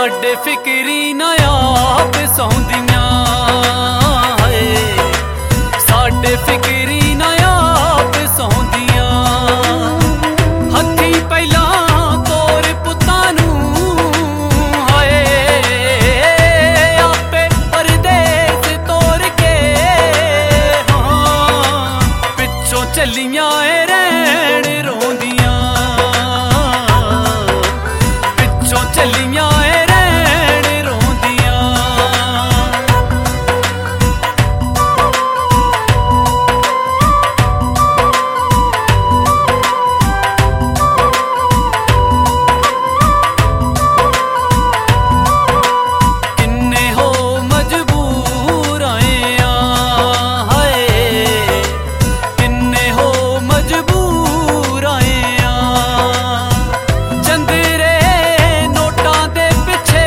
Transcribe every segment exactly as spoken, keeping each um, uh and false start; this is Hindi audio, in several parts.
साडे फिक्री ना आप सौंदियां है, साडे फिक्री ना आप सौंदियां। हथी पहला तोर पुत्तां नूं हाए, आपे परदेस तोर के हाँ, पिछों चलियां रैण रोंदियां, पिछों चलियां रैण रोंदियां। किन्ने हो मजबूर आए हाय, किन्ने हो मजबूर आए चंदरे नोटां दे पिछे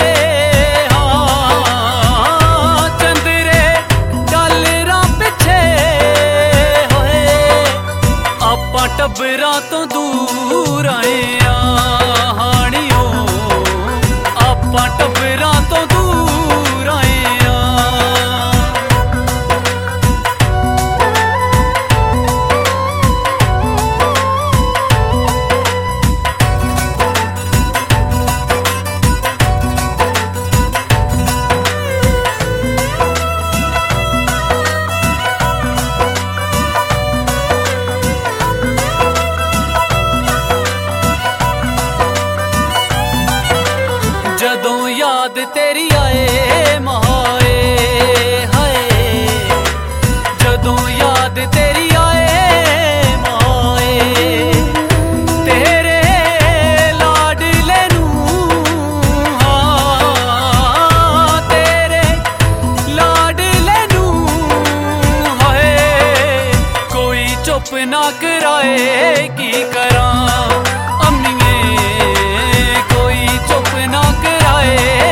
हाँ, चंदरे डॉलरां पिछे होए। आपां टब्बरां तो दूर आए हानियो, आपां टब्बरां तो दूर आए जदों याद तेरी आए महाए हाय, जदों याद तेरी आए माए। तेरे लाडले नूं हाँ, तेरे लाडले नूं हाय, कोई चुप ना कराए की करां अम्मीए, कोई चुप ना कराए